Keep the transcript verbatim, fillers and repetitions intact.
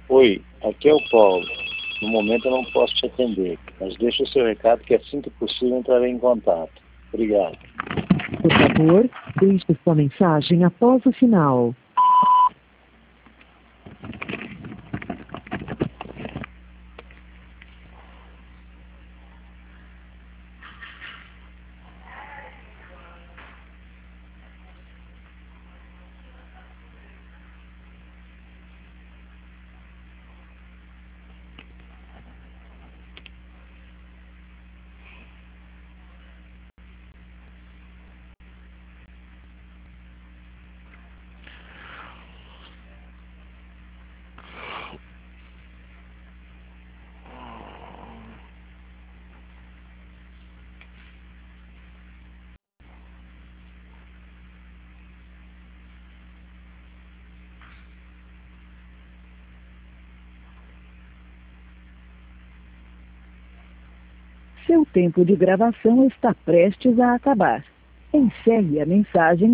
Oi, aqui é o Paulo. No momento eu não posso te atender, mas deixa o seu recado que assim que possível entrarei em contato. Obrigado. Por favor, deixe sua mensagem após o sinal. Seu tempo de gravação está prestes a acabar. Encerre a mensagem